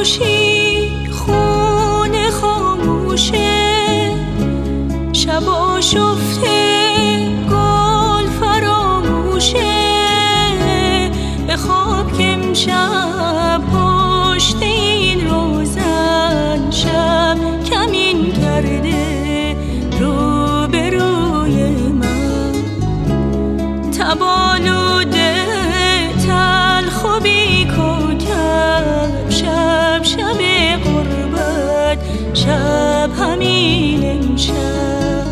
خاموشی خونه خاموشه، شبا شفته گل فراموشه، به خواب که امشب پشت این روزن شب کمین کرده روبروی من، تبالوده تلخ و بی کوکب، شب شب غربت، شب همین امشب.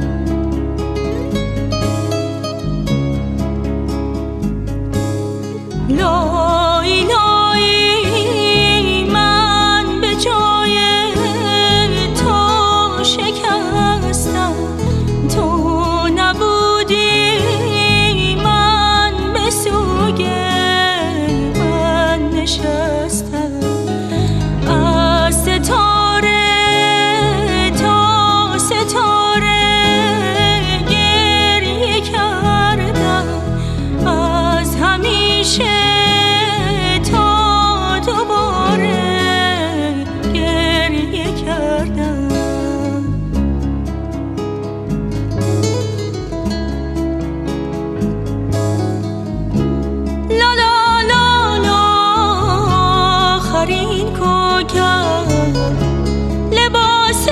لای لای من به جای تو شکستم، تو نبودی من به سوگ من نشستم، از ستاره تا ستاره گریه کردم، از همیشه تا دوباره گریه کردم. لا لا لا لا آخرین کوکب، لباس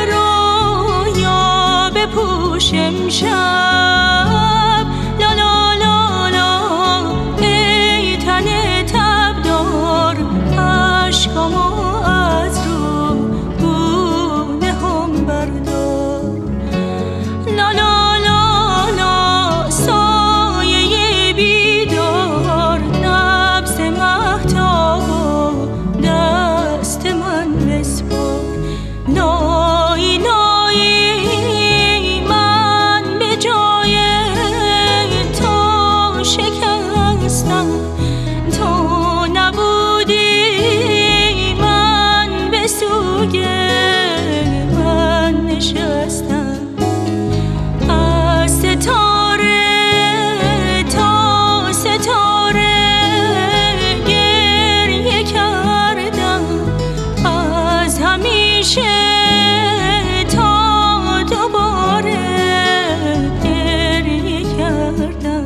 رویا بپوش امشب، لا لا لا لا ای تن تبدار، عشقامو از رو گونه هم بردار، لا لا لا لا سایه بیدار، نبض مهتاب و دست من بسپار، لای لای من به جای تو شکستم، تو نبودی من به سوگ من نشستم، از ستاره تا ستاره گریه کردم، از همیشه تا دوباره گریه کردم.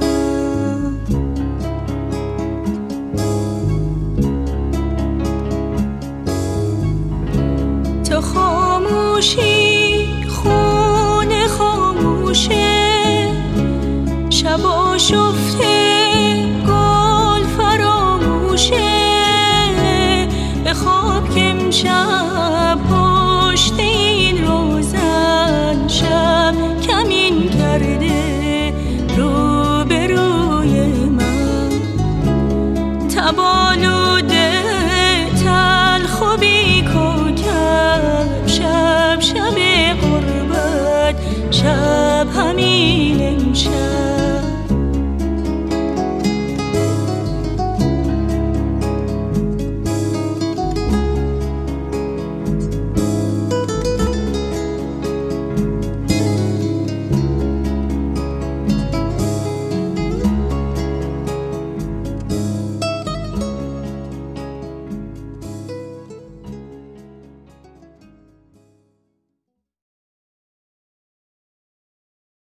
تو خاموشی خونه خاموشه، شبا شفته گل فراموشه، به خواب که امشب پشت این روزن شب کمین کرده روبروی من، تبالوده تلخ و بی کوکب، شب شب غربت، شب همین امشب.